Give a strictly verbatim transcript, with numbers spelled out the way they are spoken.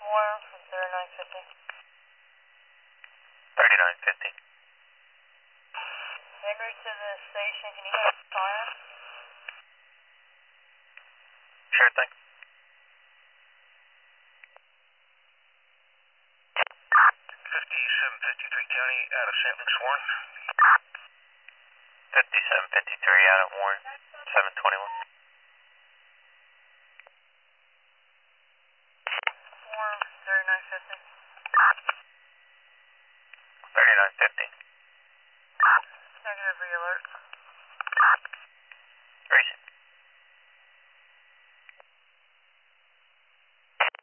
Swarm from zero nine fifty. thirty-nine fifty. En route to the station, can you get a fire? Sure thing. fifty-seven fifty-three County, out of Saint Luke's Warren. fifty-seven fifty-three out at Warren, seven twenty-one. Swarm zero nine fifty. thirty-nine fifty. Negative, re-alert.